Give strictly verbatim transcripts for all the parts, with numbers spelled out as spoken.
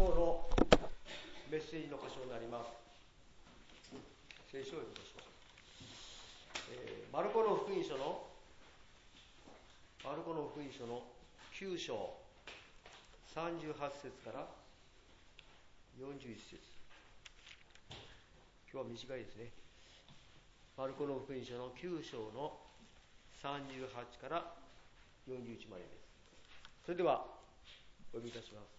今日のメッセージの箇所になります。聖書を読みましょう。えー、マルコの福音書のマルコの福音書のきゅう章さんじゅうはち節からよんじゅういち節。今日は短いですね。マルコの福音書のきゅう章のさんじゅうはちからよんじゅういちまでです。それではお読みいたします。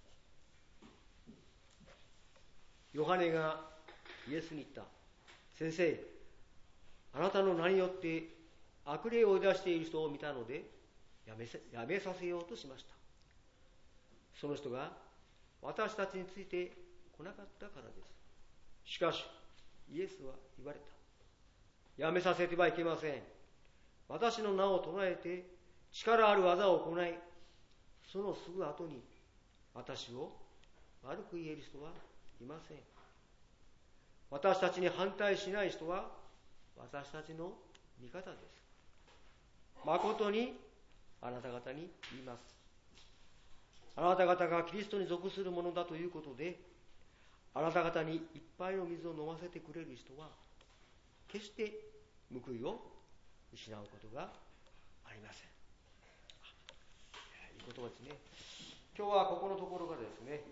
ヨハネがイエスに言った。先生、あなたの名によって悪霊を追い出している人を見たのでやめさ、やめさせようとしました。その人が私たちについて来なかったからです。しかしイエスは言われた。やめさせてはいけません。私の名を唱えて力ある技を行い、そのすぐ後に私を悪く言える人はいません。私たちに反対しない人は私たちの味方です。誠にあなた方に言います。あなた方がキリストに属するものだということで、あなた方にいっぱいの水を飲ませてくれる人は決して報いを失うことがありません。いい言葉ですね。今日はここのところがですね、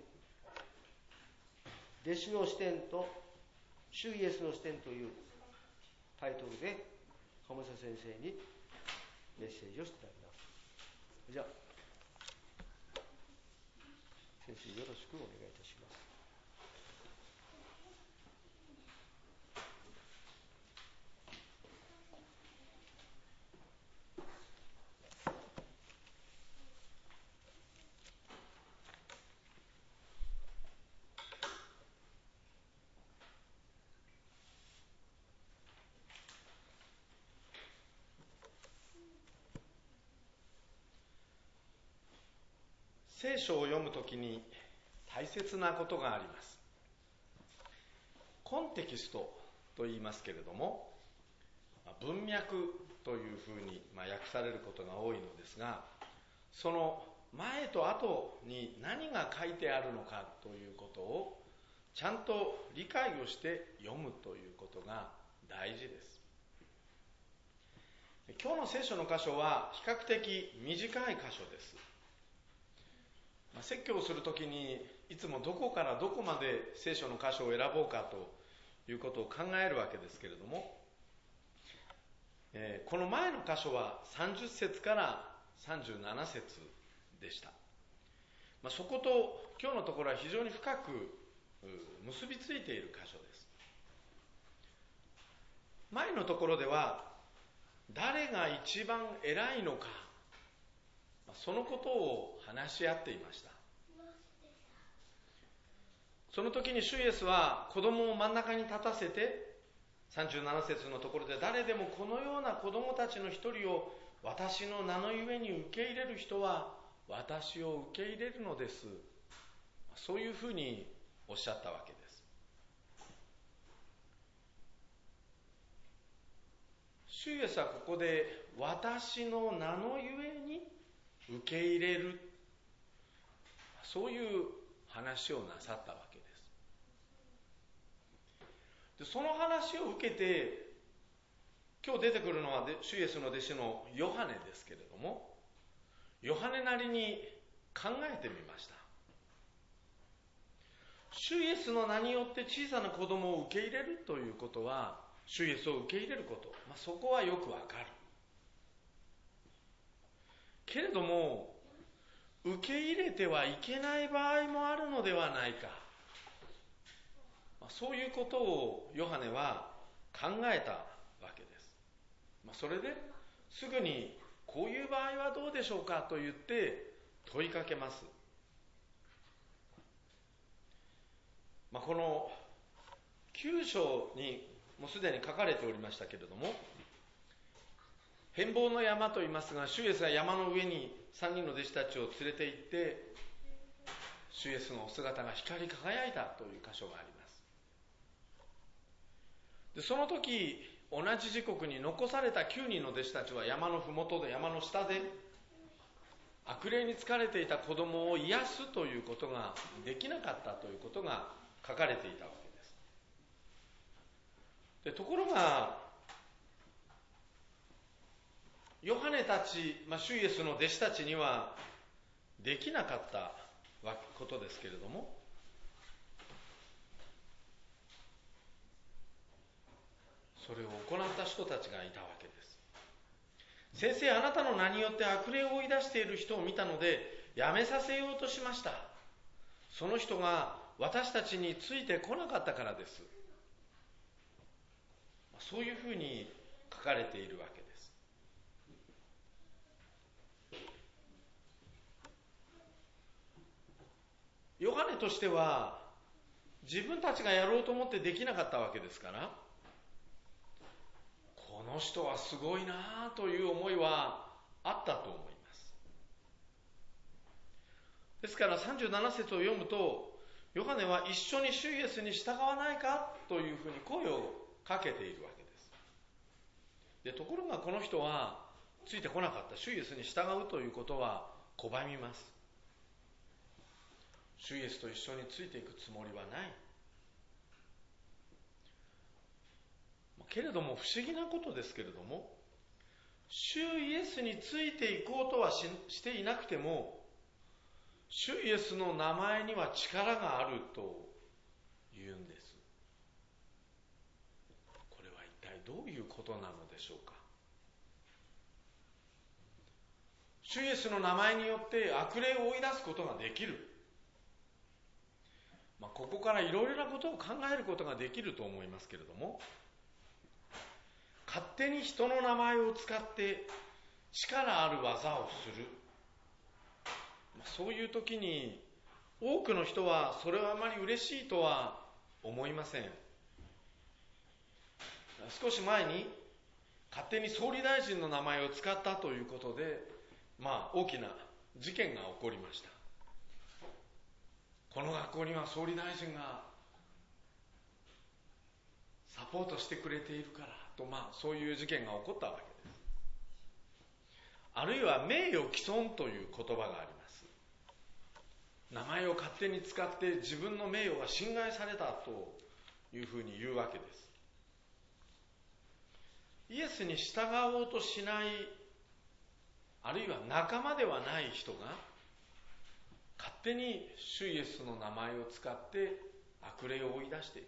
弟子の視点と主イエスの視点というタイトルで鴨下先生にメッセージをしていただきます。じゃあ先生よろしくお願いいたします。 聖書を読むときに大切なことがあります。コンテキストと言いますけれども、文脈というふうに訳されることが多いのですが、その前と後に何が書いてあるのかということをちゃんと理解をして読むということが大事です。今日の聖書の箇所は比較的短い箇所です。説教をするときにいつもどこからどこまで聖書の箇所を選ぼうかということを考えるわけですけれども、えー、この前の箇所はさんじゅっ節からさんじゅうなな節でした。まあ、そこと今日のところは非常に深く結びついている箇所です。前のところでは誰が一番偉いのか、そのことを話し合っていました。その時に主イエスは子供を真ん中に立たせて、さんじゅうなな節のところで、誰でもこのような子供たちの一人を私の名のゆえに受け入れる人は私を受け入れるのです。そういうふうにおっしゃったわけです。主イエスはここで私の名のゆえに受け入れる、そういう話をなさったわけです。で、その話を受けて今日出てくるのは主イエスの弟子のヨハネですけれども、ヨハネなりに考えてみました。主イエスの名によって小さな子供を受け入れるということは、主イエスを受け入れること、まあ、そこはよくわかる。けれども受け入れてはいけない場合もあるのではないか、まあ、そういうことをヨハネは考えたわけです。まあ、それですぐにこういう場合はどうでしょうかと言って問いかけます。まあ、このきゅう章にもうすでに書かれておりましたけれども、変貌の山と言いますが、主イエスが山の上にさんにんの弟子たちを連れて行って、主イエスのお姿が光り輝いたという箇所があります。で、その時同じ時刻に残されたきゅうにんの弟子たちは山のふもとで、山の下で悪霊に疲れていた子供を癒すということができなかったということが書かれていたわけです。でところがヨハネたち、まあ、主イエスの弟子たちにはできなかったことですけれども、それを行った人たちがいたわけです。先生、あなたの名によって悪霊を追い出している人を見たのでやめさせようとしました。その人が私たちについてこなかったからです。そういうふうに書かれているわけです。ヨハネとしては自分たちがやろうと思ってできなかったわけですから、この人はすごいなという思いはあったと思います。ですからさんじゅうなな節を読むと、ヨハネは一緒に主イエスに従わないかというふうに声をかけているわけです。でところがこの人はついてこなかった。主イエスに従うということは拒みます。主イエスと一緒についていくつもりはない。けれども不思議なことですけれども、主イエスについていこうとは し, していなくても、主イエスの名前には力があると言うんです。これは一体どういうことなのでしょうか。主イエスの名前によって悪霊を追い出すことができる。まあ、ここからいろいろなことを考えることができると思いますけれども、勝手に人の名前を使って力ある技をする、そういう時に多くの人はそれはあまり嬉しいとは思いません。少し前に勝手に総理大臣の名前を使ったということで、まあ大きな事件が起こりました。この学校には総理大臣がサポートしてくれているからと、まあそういう事件が起こったわけです。あるいは名誉毀損という言葉があります。名前を勝手に使って自分の名誉が侵害されたというふうに言うわけです。イエスに従おうとしない、あるいは仲間ではない人が勝手に主イエスの名前を使って悪霊を追い出している。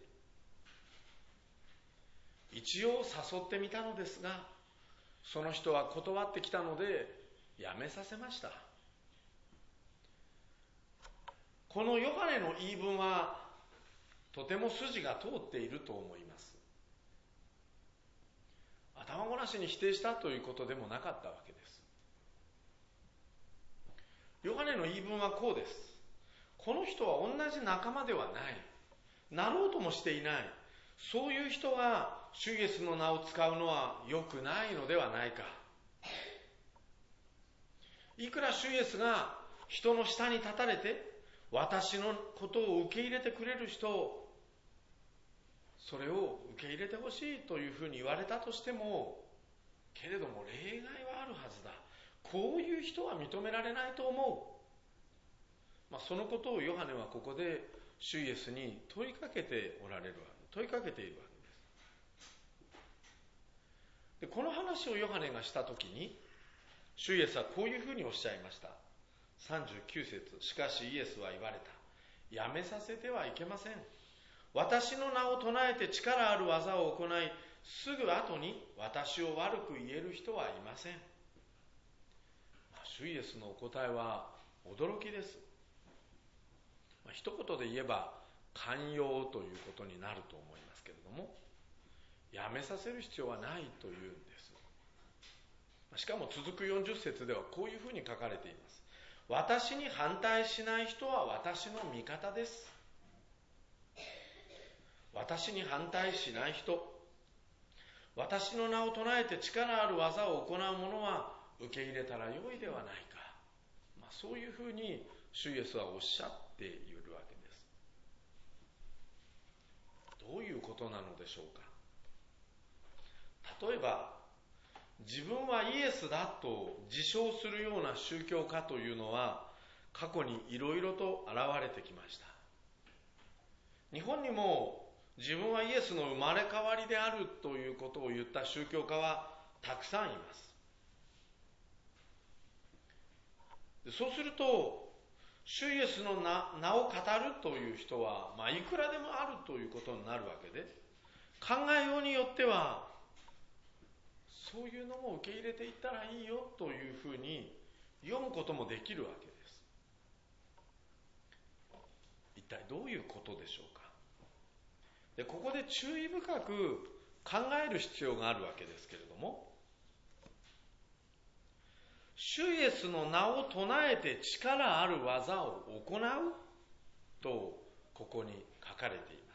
一応誘ってみたのですが、その人は断ってきたのでやめさせました。このヨハネの言い分はとても筋が通っていると思います。頭ごなしに否定したということでもなかったわけです。ヨハネの言い分はこうです。この人は同じ仲間ではない、なろうともしていない、そういう人が主イエスの名を使うのは良くないのではないか。いくら主イエスが人の下に立たれて私のことを受け入れてくれる人、それを受け入れてほしいというふうに言われたとしても、けれども例外はあるはずだ、こういう人は認められないと思う、まあ、そのことをヨハネはここで主イエスに問いかけておられるわけ、問いかけているわけです。でこの話をヨハネがしたときに、主イエスはこういうふうにおっしゃいました。さんじゅうきゅう節、しかしイエスは言われた。やめさせてはいけません。私の名を唱えて力ある技を行い、すぐ後に私を悪く言える人はいません。まあ、主イエスのお答えは驚きです。まあ、一言で言えば寛容ということになると思いますけれども、やめさせる必要はないというんです。しかも続くよんじゅう節ではこういうふうに書かれています。私に反対しない人は私の味方です。私に反対しない人、私の名を唱えて力ある技を行う者は受け入れたらよいではないか、まあ、そういうふうに主イエスはおっしゃっているわけです。どういうことなのでしょうか。例えば自分はイエスだと自称するような宗教家というのは過去にいろいろと現れてきました。日本にも自分はイエスの生まれ変わりであるということを言った宗教家はたくさんいます。そうすると、主イエスの 名, 名を語るという人は、まあ、いくらでもあるということになるわけで、考えようによってはそういうのも受け入れていったらいいよというふうに読むこともできるわけです。一体どういうことでしょうか。で、ここで注意深く考える必要があるわけですけれども、主イエスの名を唱えて力ある技を行うとここに書かれています。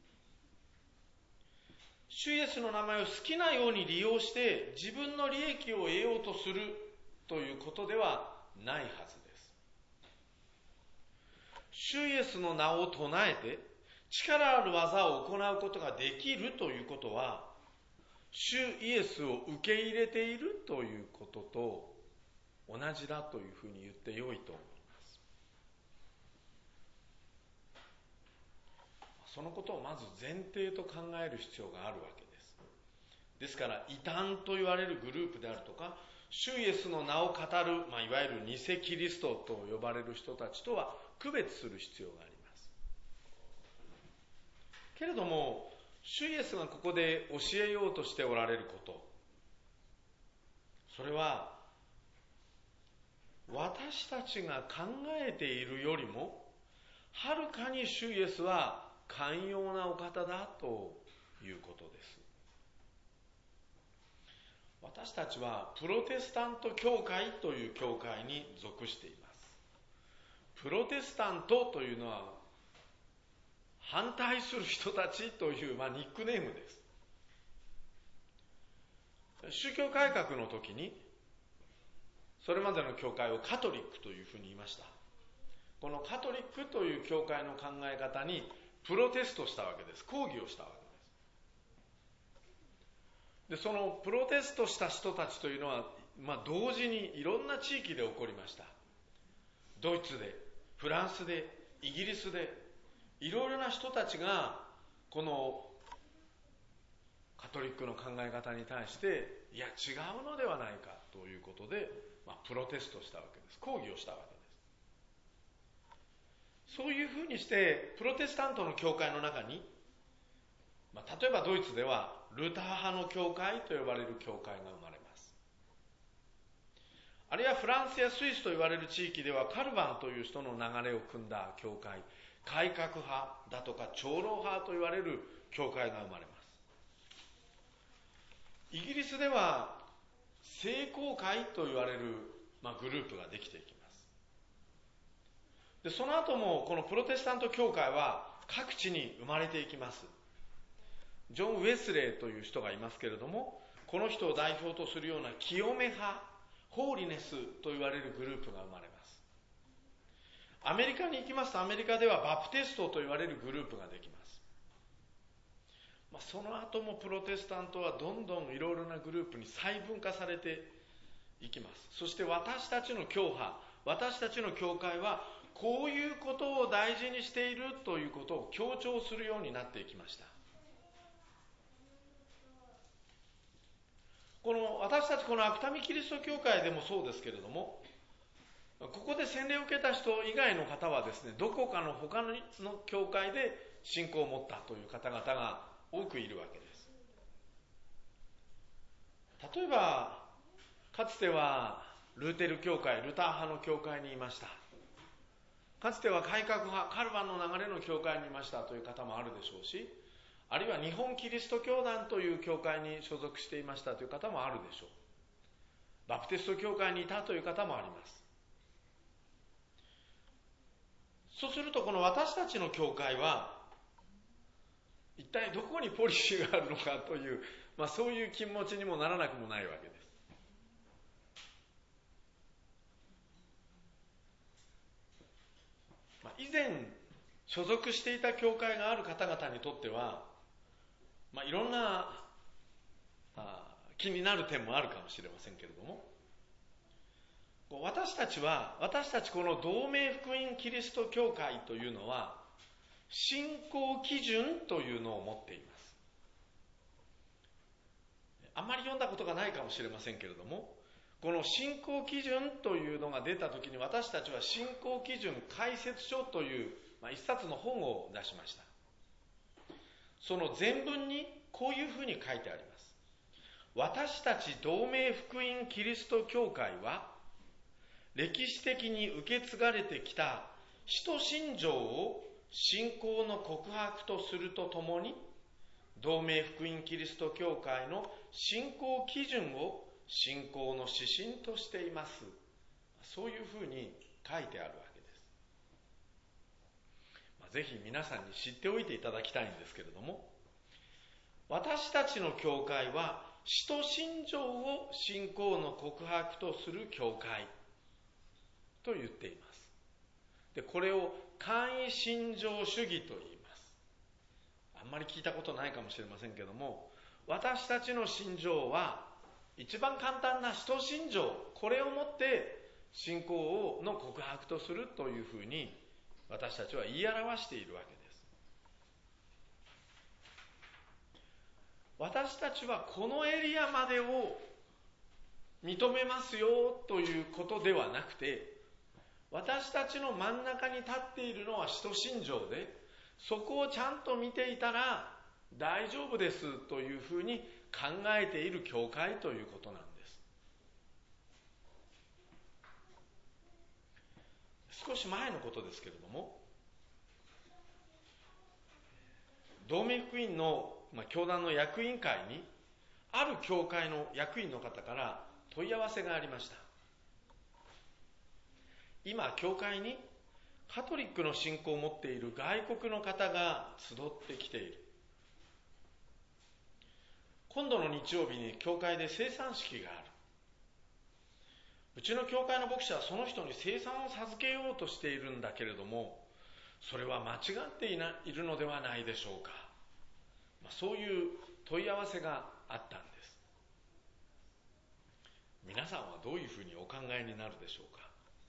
主イエスの名前を好きなように利用して自分の利益を得ようとするということではないはずです。主イエスの名を唱えて力ある技を行うことができるということは、主イエスを受け入れているということと同じだというふうに言ってよいと思います。そのことをまず前提と考える必要があるわけです。ですから異端と言われるグループであるとか、主イエスの名を語る、まあ、いわゆる偽キリストと呼ばれる人たちとは区別する必要があります。けれども、主イエスがここで教えようとしておられること、それは私たちが考えているよりもはるかに主イエスは寛容なお方だということです。私たちはプロテスタント教会という教会に属しています。プロテスタントというのは反対する人たちという、まあ、ニックネームです。宗教改革の時にそれまでの教会をカトリックというふうに言いました。このカトリックという教会の考え方にプロテストしたわけです。抗議をしたわけです。で、そのプロテストした人たちというのは、まあ、同時にいろんな地域で起こりました。ドイツで、フランスで、イギリスで、いろいろな人たちがこのカトリックの考え方に対して、いや違うのではないかということで、まあ、プロテストしたわけです。抗議をしたわけです。そういうふうにしてプロテスタントの教会の中に、まあ、例えばドイツではルター派の教会と呼ばれる教会が生まれます。あるいはフランスやスイスと言われる地域ではカルバンという人の流れを組んだ教会、改革派だとか長老派と言われる教会が生まれます。イギリスでは聖公会と言われる、まあ、グループができていきます。で、その後もこのプロテスタント教会は各地に生まれていきます。ジョン・ウェスレーという人がいますけれども、この人を代表とするような清め派、ホーリネスと言われるグループが生まれます。アメリカに行きますと、アメリカではバプテストと言われるグループができます。まあ、その後もプロテスタントはどんどんいろいろなグループに細分化されていきます。そして私たちの教派、私たちの教会はこういうことを大事にしているということを強調するようになっていきました。この私たちこの芥見キリスト教会でもそうですけれども、ここで洗礼を受けた人以外の方はですね、どこかの他の教会で信仰を持ったという方々が多くいるわけです。例えばかつてはルーテル教会、ルター派の教会にいました。かつては改革派、カルバンの流れの教会にいましたという方もあるでしょうし、あるいは日本キリスト教団という教会に所属していましたという方もあるでしょう。バプテスト教会にいたという方もあります。そうするとこの私たちの教会は一体どこにポリシーがあるのかという、まあ、そういう気持ちにもならなくもないわけです。まあ、以前所属していた教会がある方々にとっては、まあ、いろんなあ気になる点もあるかもしれませんけれども、私たちは、私たちこの同盟福音キリスト教会というのは、信仰基準というのを持っています。あんまり読んだことがないかもしれませんけれども、この信仰基準というのが出たときに、私たちは信仰基準解説書という、まあ、一冊の本を出しました。その前文にこういうふうに書いてあります。私たち同盟福音キリスト教会は、歴史的に受け継がれてきた使徒信条を信仰の告白とするとともに、同盟福音キリスト教会の信仰基準を信仰の指針としています。そういうふうに書いてあるわけです。まあ、ぜひ皆さんに知っておいていただきたいんですけれども、私たちの教会は使徒信条を信仰の告白とする教会と言っています。で、これを簡易信条主義と言います。あんまり聞いたことないかもしれませんけども、私たちの信条は一番簡単な使徒信条、これをもって信仰の告白とするというふうに私たちは言い表しているわけです。私たちはこのエリアまでを認めますよということではなくて、私たちの真ん中に立っているのは使徒信条で、そこをちゃんと見ていたら大丈夫ですというふうに考えている教会ということなんです。少し前のことですけれども、同盟福音の、まあ、教団の役員会にある教会の役員の方から問い合わせがありました。今教会にカトリックの信仰を持っている外国の方が集ってきている。今度の日曜日に教会で聖餐式がある。うちの教会の牧師はその人に聖餐を授けようとしているんだけれども、それは間違っていないるのではないでしょうか。まあ、そういう問い合わせがあったんです。皆さんはどういうふうにお考えになるでしょうか。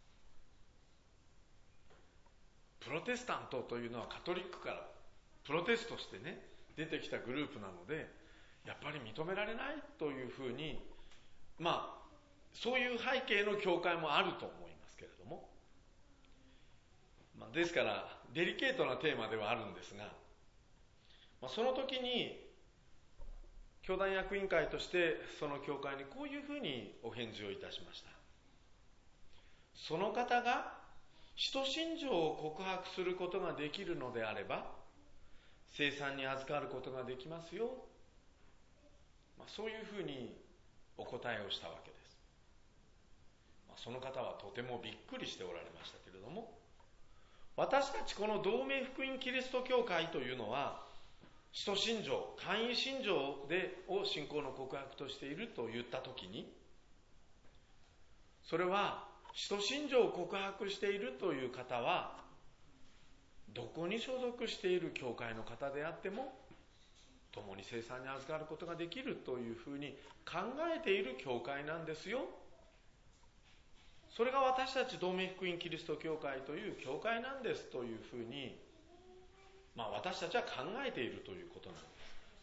プロテスタントというのはカトリックからプロテストしてね出てきたグループなので、やっぱり認められないというふうに、まあそういう背景の教会もあると思いますけれども、まあ、ですからデリケートなテーマではあるんですが、まあ、その時に教団役員会としてその教会にこういうふうにお返事をいたしました。その方が使徒信条を告白することができるのであれば、聖餐に預かることができますよ、まあ、そういうふうにお答えをしたわけです。まあ、その方はとてもびっくりしておられましたけれども、私たちこの同盟福音キリスト教会というのは、使徒信条、簡易信条でを信仰の告白としていると言ったときに、それは使徒信条を告白しているという方は、どこに所属している教会の方であっても共に聖餐に預かることができるというふうに考えている教会なんですよ。それが私たち同盟福音キリスト教会という教会なんですというふうに、まあ、私たちは考えているということなんです。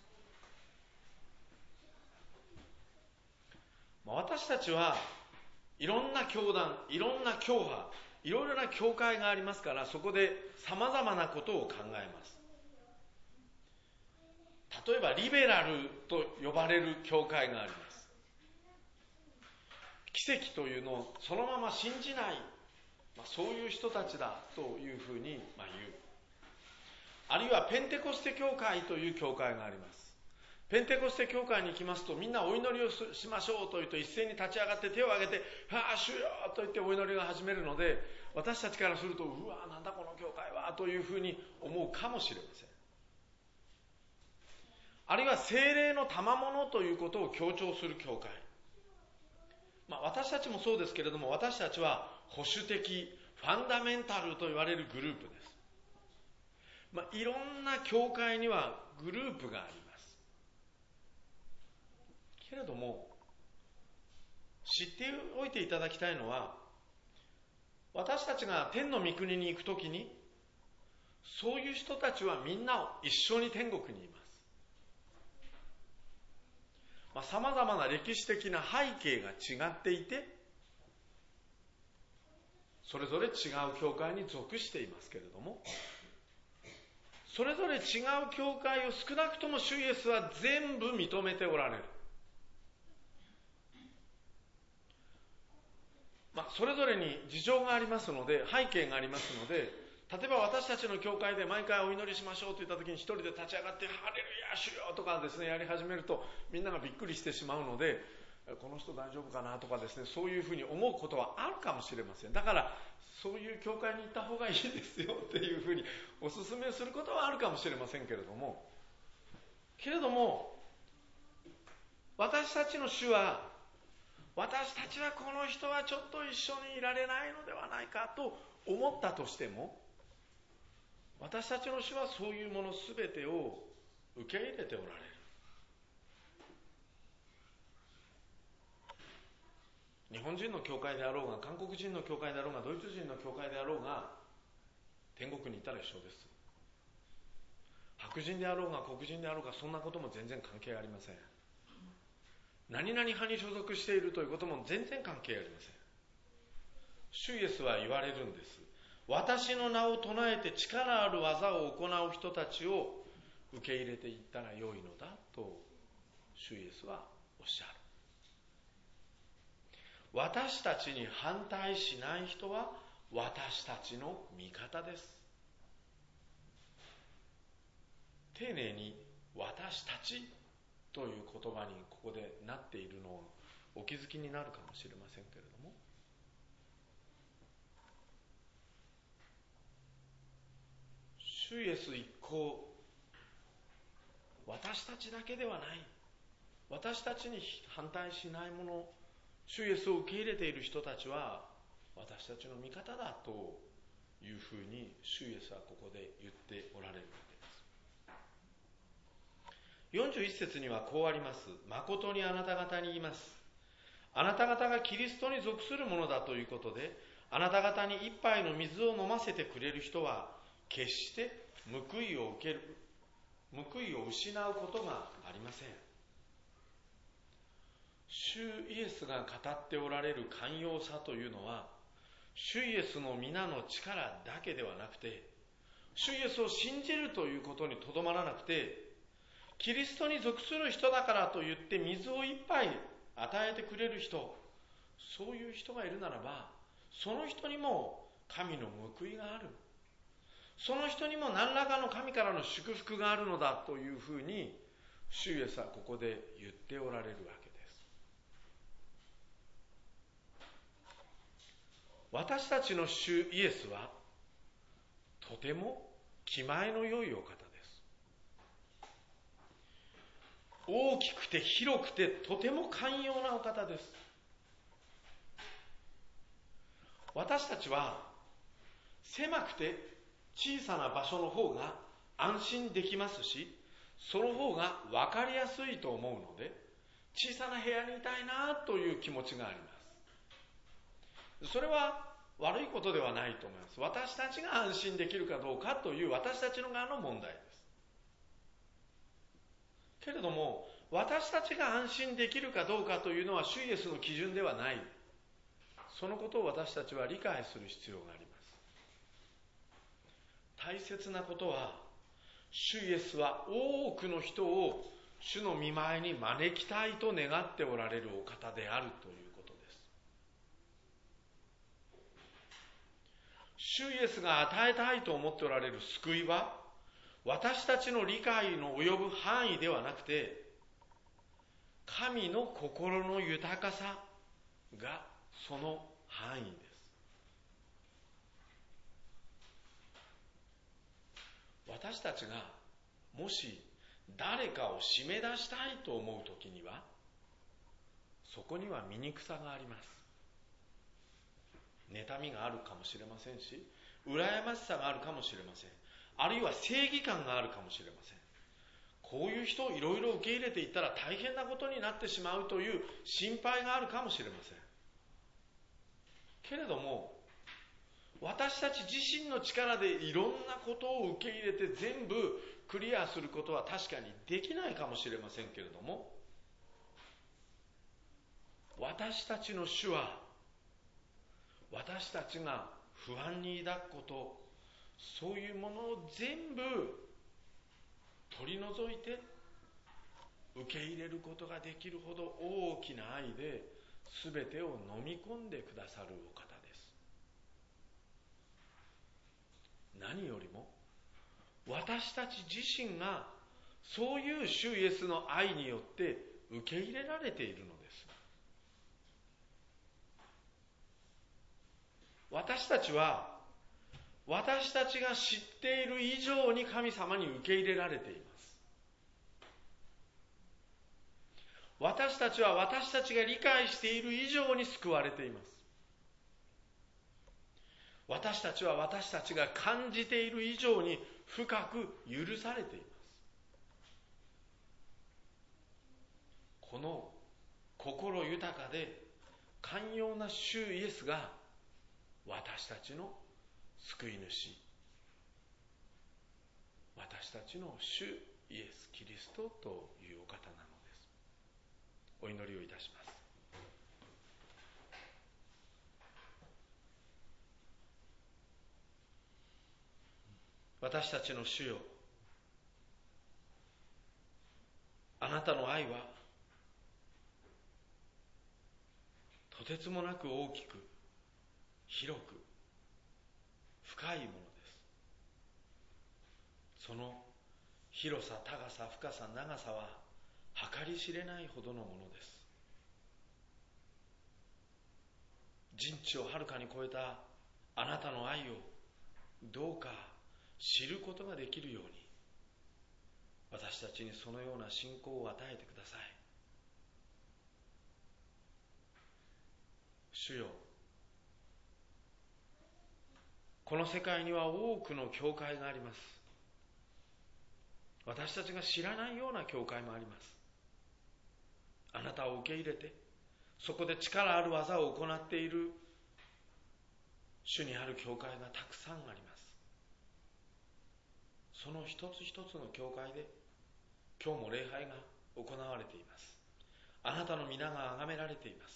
まあ、私たちはいろんな教団、いろんな教派、いろいろな教会がありますから、そこで様々なことを考えます。例えばリベラルと呼ばれる教会があります。奇跡というのをそのまま信じない、まあ、そういう人たちだというふうにまあ言う。あるいはペンテコステ教会という教会があります。ペンテコステ教会に行きますと、みんなお祈りをしましょうと言うと、一斉に立ち上がって手を挙げて、はあ、主よと言ってお祈りが始めるので、私たちからすると、うわ、なんだこの教会はというふうに思うかもしれません。あるいは聖霊の賜物ということを強調する教会。まあ、私たちもそうですけれども、私たちは保守的、ファンダメンタルと言われるグループです。まあ、いろんな教会にはグループがあります。 けれども、知っておいていただきたいのは、私たちが天の御国に行くときに、そういう人たちはみんな一緒に天国にいます。まあ、様々な歴史的な背景が違っていて、それぞれ違う教会に属していますけれども、それぞれ違う教会を少なくとも主イエスは全部認めておられる。まあ、それぞれに事情がありますので、背景がありますので、例えば私たちの教会で毎回お祈りしましょうと言ったときに一人で立ち上がってハレルヤ主よとかですね、やり始めるとみんながびっくりしてしまうので、この人大丈夫かなとかですね、そういうふうに思うことはあるかもしれません。だからそういう教会に行った方がいいですよっていうふうにお勧めすることはあるかもしれませんけれども、けれども私たちの主は、私たちはこの人はちょっと一緒にいられないのではないかと思ったとしても、私たちの主はそういうものすべてを受け入れておられる。日本人の教会であろうが、韓国人の教会であろうが、ドイツ人の教会であろうが、天国に行ったら一緒です。白人であろうが黒人であろうが、そんなことも全然関係ありません。何々派に所属しているということも全然関係ありません。主イエスは言われるんです。私の名を唱えて力ある技を行う人たちを受け入れていったらよいのだと主イエスはおっしゃる。私たちに反対しない人は私たちの味方です。丁寧に私たちという言葉にここでなっているのをお気づきになるかもしれませんけれども、主イエス一行、私たちだけではない、私たちに反対しないもの、主イエスを受け入れている人たちは私たちの味方だというふうに主イエスはここで言っておられるわけです。よんじゅういち節にはこうあります。誠にあなた方に言います。あなた方がキリストに属するものだということで、あなた方に一杯の水を飲ませてくれる人は決して報いを受ける、報いを失うことがありません。主イエスが語っておられる寛容さというのは、主イエスの皆の力だけではなくて、主イエスを信じるということにとどまらなくて、キリストに属する人だからといって水を一杯与えてくれる人、そういう人がいるならば、その人にも神の報いがある、その人にも何らかの神からの祝福があるのだというふうに主イエスはここで言っておられるわけです。私たちの主イエスはとても気前の良いお方です。大きくて広くてとても寛容なお方です。私たちは狭くて小さな場所の方が安心できますし、その方が分かりやすいと思うので、小さな部屋にいたいなという気持ちがあります。それは悪いことではないと思います。私たちが安心できるかどうかという私たちの側の問題です。けれども、私たちが安心できるかどうかというのは主イエスの基準ではない。そのことを私たちは理解する必要があります。大切なことは、主イエスは多くの人を主の御前に招きたいと願っておられるお方であるということです。主イエスが与えたいと思っておられる救いは、私たちの理解の及ぶ範囲ではなくて、神の心の豊かさがその範囲です。私たちがもし誰かを締め出したいと思うときには、そこには醜さがあります。妬みがあるかもしれませんし、羨ましさがあるかもしれません。あるいは正義感があるかもしれません。 こういう人をいろいろ受け入れていったら大変なことになってしまうという心配があるかもしれません。けれども、私たち自身の力でいろんなことを受け入れて全部クリアすることは確かにできないかもしれませんけれども、私たちの主は、私たちが不安に抱くこと、そういうものを全部取り除いて受け入れることができるほど大きな愛で全てを飲み込んでくださるお方です。何よりも私たち自身がそういう主イエスの愛によって受け入れられているのです。私たちは私たちが知っている以上に神様に受け入れられています。私たちは私たちが理解している以上に救われています。私たちは私たちが感じている以上に深く許されています。この心豊かで寛容な主イエスが私たちの救い主、私たちの主イエス・キリストというお方なのです。お祈りをいたします。私たちの主よ、あなたの愛はとてつもなく大きく、広く、深いものです。その広さ、高さ、深さ、長さは計り知れないほどのものです。人知をはるかに超えたあなたの愛をどうか知ることができるように、私たちにそのような信仰を与えてください。主よ、この世界には多くの教会があります。私たちが知らないような教会もあります。あなたを受け入れて、そこで力ある技を行っている主にある教会がたくさんあります。その一つ一つの教会で今日も礼拝が行われています。あなたの皆が崇められています。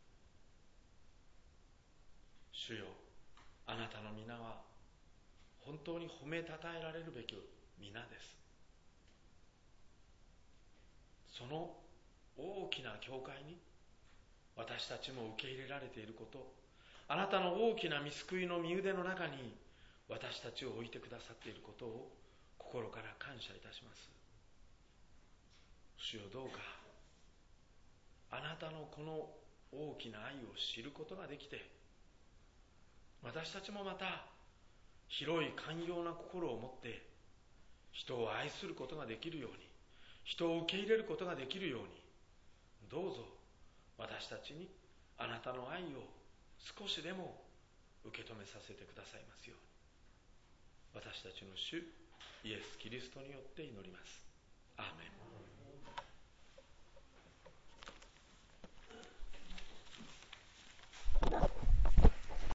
主よ、あなたの皆は本当に褒めたたえられるべき皆です。その大きな教会に私たちも受け入れられていること、あなたの大きな御救いの御腕の中に私たちを置いてくださっていることを心から感謝いたします。主よ、どうかあなたのこの大きな愛を知ることができて、私たちもまた広い寛容な心を持って人を愛することができるように、人を受け入れることができるように、どうぞ私たちにあなたの愛を少しでも受け止めさせてくださいますように、私たちの主イエス・キリストによって祈ります。アーメン。